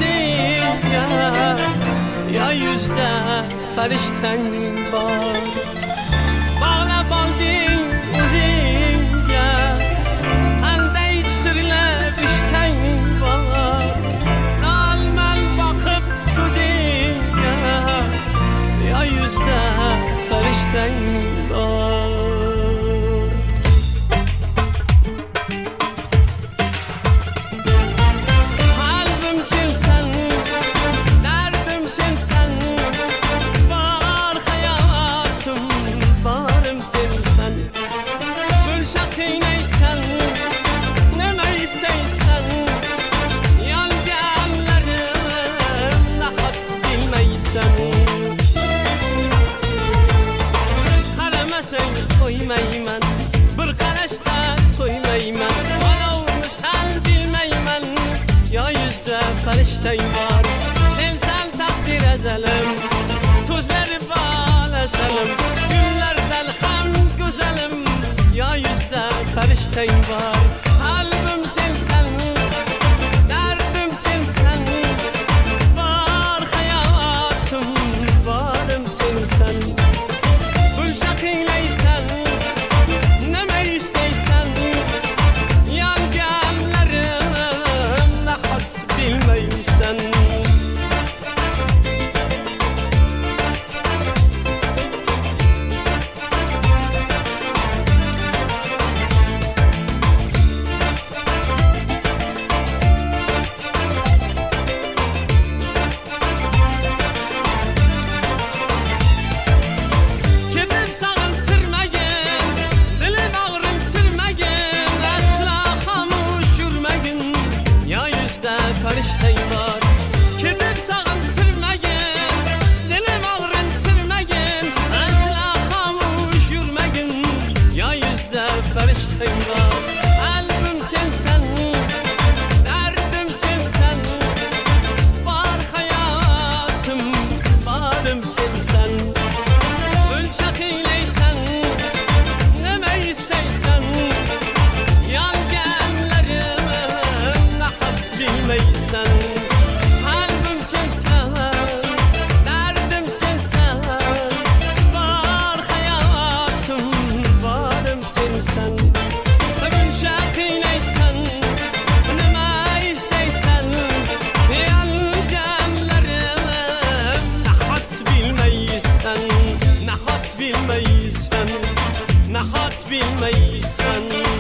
üzüngə, ya yüzdə fəriştən var. Bağla baldin üzüngə, əndə içirlər iştən var. Nalməl baxıb gözüngə, ya yüzdə fəriştən var. Koymayman, bir qarashda to'ymayman. Olovni sal bilmayman, yo yuzda farishtang bor. Sensan taqdir azalim, so'zlari bolasalim, gullardan ham go'zalim, yo yuzda farishtang bor. Qalbim sensan, dardim sensan, bor hayotim, borim sensan. Bulshaqinglaysan, nima istaysan, yonganlarim nahot bilmaysan. Fariştang bor, ketib sog'intirmagin, dilim og'rintirmagin, asla xomush yurmagin, yo yuzda farishtaing bor. Qalbim sensan, dardim sensan, bor hayotim, borim sensan. Bulshaqinglaysan, nima istaysan, yonganlarim nahot bilmaysan. Qalbim sensan, dardim sensan, bor hayotim, borim sensan. Buncha qiynaysan, nima istaysan, yonganlarim nahot bilmaysan, nahot bilmaysan, nahot bilmaysan.